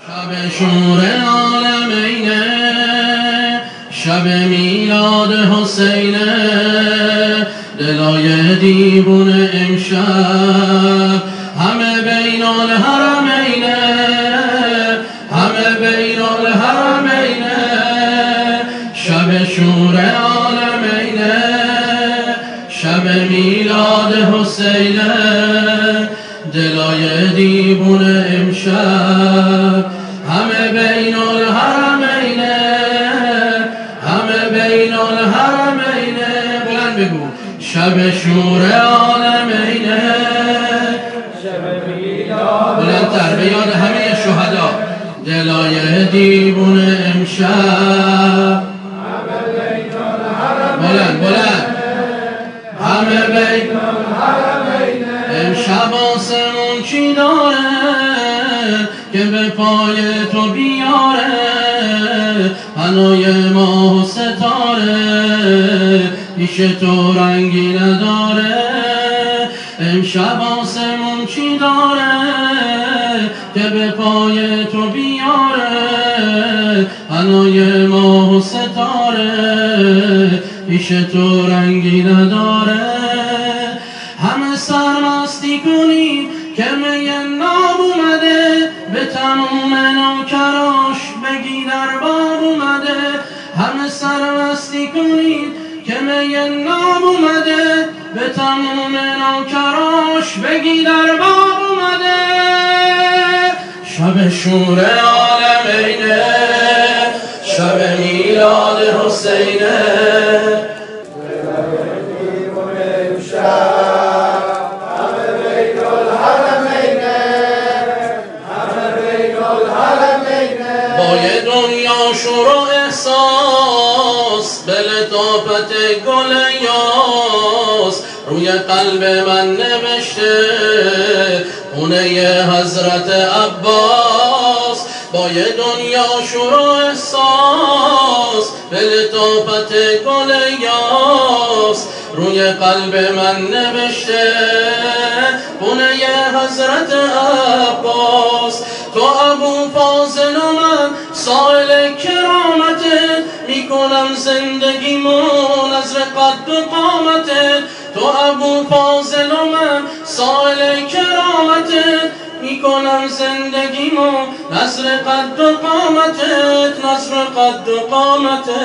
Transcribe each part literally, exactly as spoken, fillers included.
شب شور عالمینه، شب میلاد حسینه، دلای دیوونه امشب همه بین الحرمینه، همه بین الحرمینه. شب شور عالمینه، شب میلاد حسینه، دلای دیوونه امشب همه بین الحرمینه، همه بین الحرمینه. بلند بگو شب شور عالمینه، شب میلاد. بلندتر به یاد همه شهدا. دلای دیوونه امشب همه بین الحرمینه، بلند بلند همه بین الحرمینه. امشب آسمون چی داره که به پای تو بیاره، پناه ماه و ستاره پیش تو رنگی نداره. امشب آسمون چی داره که به پای تو بیاره، پناه ماه و ستاره پیش تو رنگی نداره. همه سرمستی کنیم که می ناب اومده، به تموم نوکراش بگی در باب اومده. همه سرمستی کنیم که می ناب اومده، به تموم نوکراش بگی در باب اومده. شب شور عالمینه، شب میلاد حسینه، شور و احساس به لطافت گل یاس روی قلب من نوشته خونه حضرت عباس. با یه دنیا شور و احساس به لطافت گل یاس روی قلب من نوشته خونه حضرت عباس. تو ابو فاضل و من سائل کرامته، میکنم زندگیمو نظر قد و قامته. تو ابو فاضل و من سائل کرامته، میکنم زندگیمو نظر قد و قامته، نظر قد و قامته.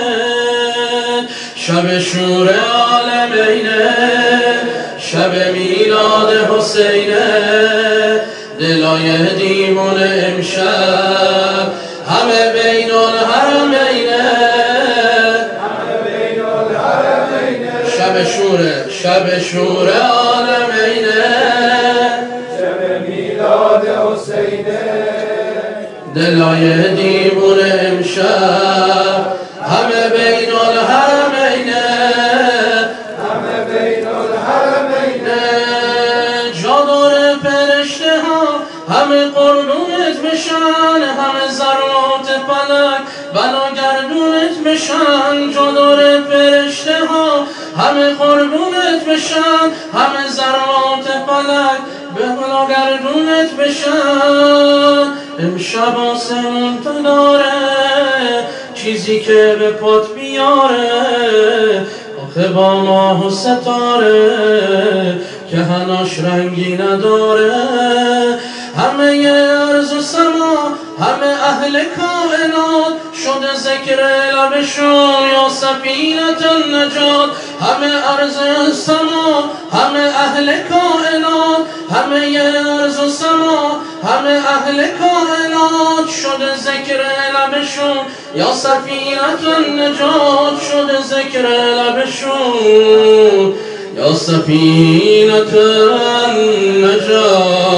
شب شور عالمینه، شب میلاد حسینه، دلای دیوونه امشب همه بین الحرمینه، همه بین الحرمینه. شب شوره، شب شور عالمینه، شب میلاد حسینه، دلای دیوونه امشب همه بین الحرمینه، همه بین الحرمینه. جادار فرشته ها همه قربونت بشن، همه ذرات فلک بلا گردونت بشن. جادار فرشته ها همه قربونت بشن، همه ذرات فلک بلا گردونت بشن. امشب آسمون تو داره چیزی که به پات بیاره، آخه با ماه و ستاره که هناش رنگی نداره. همه ارض و سما، همه اهل کائنات شده ذکر لبشون یا سفینة النجات. همه ارض و سما، همه اهل کائنات، همه ارض و سما، همه اهل کائنات شده ذکر لبشون یا سفینة النجات، شده ذکر لبشون یا سفینة النجات.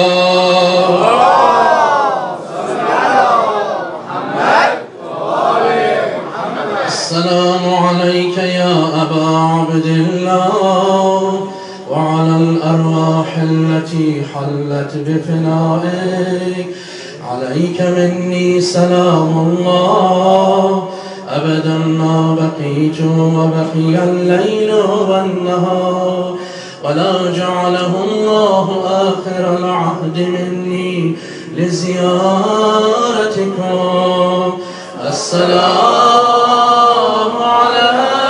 السلام عليك يا أبا عبد الله وعلى الأرواح التي حلت بفنائك. عليك مني سلام الله أبدا ما بقيت وبقي الليل والنهار، ولا جعله الله آخر العهد مني لزيارتك عليكم السلام على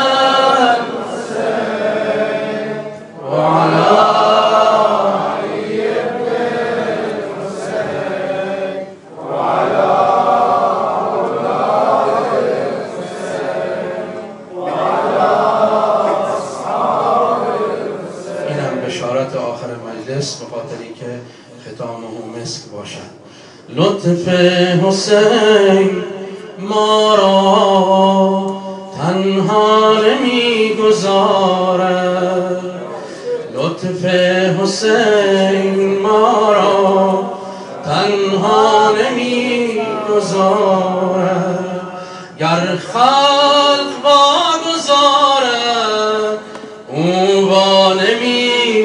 الحسين وعلى علي بن الحسين وعلى أولاد الحسين وعلى أصحاب الحسين. این هم بشارت آخر مجلس به خاطری که ختامه مسک باشد. لطف حسین ما را تنها نمی گذارد، لطف حسین ما را تنها نمی گذارد. گر خلق با گذارد او با نمی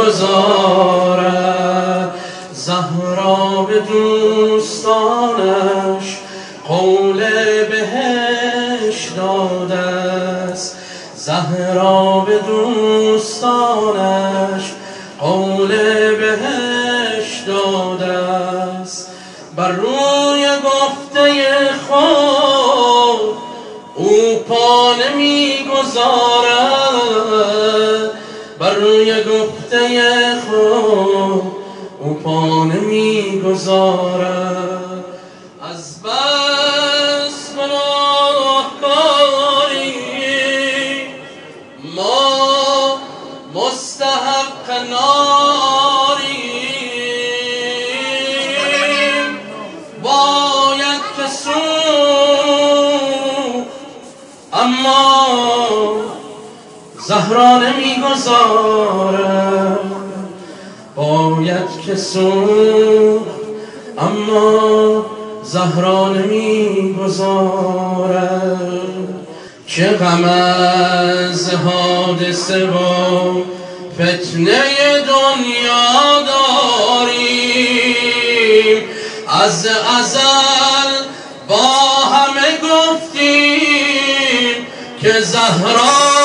گذارد. زهرا به دوستانش قول بهش داده است، زهرا به دوستانش قول بهش داده است. بر روی گفته خود او پا نمی گذارد، بر روی گفته خود او پا نمی گذارد. از بس گناهکاری ما مستحق ناریم، باید که سوخت اما زهرا نمی گذارد، باید که سوخت اما زهرا نمی گذارد. چه غم از حادثه و فتنه دنیا داریم، از ازل با همه گفتیم که زهرا